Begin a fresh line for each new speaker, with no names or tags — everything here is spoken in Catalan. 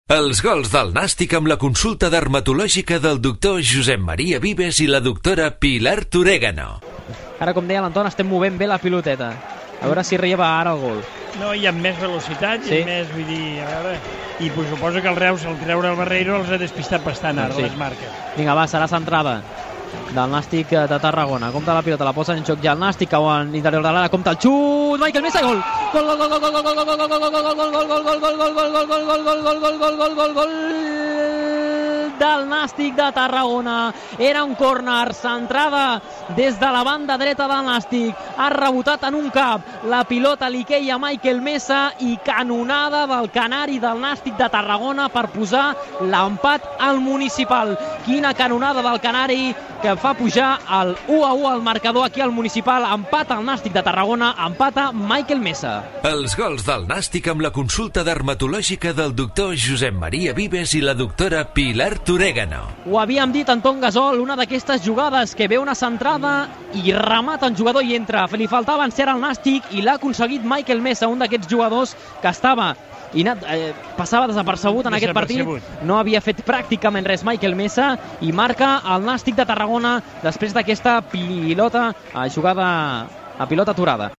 Els gols del Nàstic amb la consulta dermatològica del doctor Josep Maria Vives i la doctora Pilar Torégano.
Ara, com deia l'Anton, estem movent bé la piloteta. A veure si arriba ara el gol.
No, hi ha més velocitat,
sí.
I més, vull dir, a veure... I pues, suposo que el Reus, al treure el Barreiro, els ha despistat bastant ara, les marques.
Vinga, va, serà centrada del Nàstic de Tarragona. Compta la pilota, la posa en joc ja el Nàstic, cau en l'interior de l'ara, compta el xut, Michael Mesa, gol! Gol, gol, gol, gol, gol, gol, gol, gol, gol, gol, gol del Nàstic de Tarragona. Era un córner, centrada des de la banda dreta del Nàstic. Ha rebotat en un cap. La pilota li queia a Michael Mesa i canonada del canari del Nàstic de Tarragona per posar l'empat al Municipal. Quina canonada del canari que fa pujar el 1-1 al marcador aquí al Municipal. Empat al Nàstic de Tarragona, empata Michael Mesa.
Els gols del Nàstic amb la consulta dermatològica del doctor Josep Maria Vives i la doctora Pilar Torégano.
Ho havíem dit, Anton Gasol, una d'aquestes jugades que ve una centrada i remata un jugador i entra. Li faltava encert al Nàstic i l'ha aconseguit Michael Mesa, un d'aquests jugadors que estava passava desapercebut en aquest partit. No havia fet pràcticament res Michael Mesa i marca el Nàstic de Tarragona després d'aquesta pilota jugada a pilota aturada.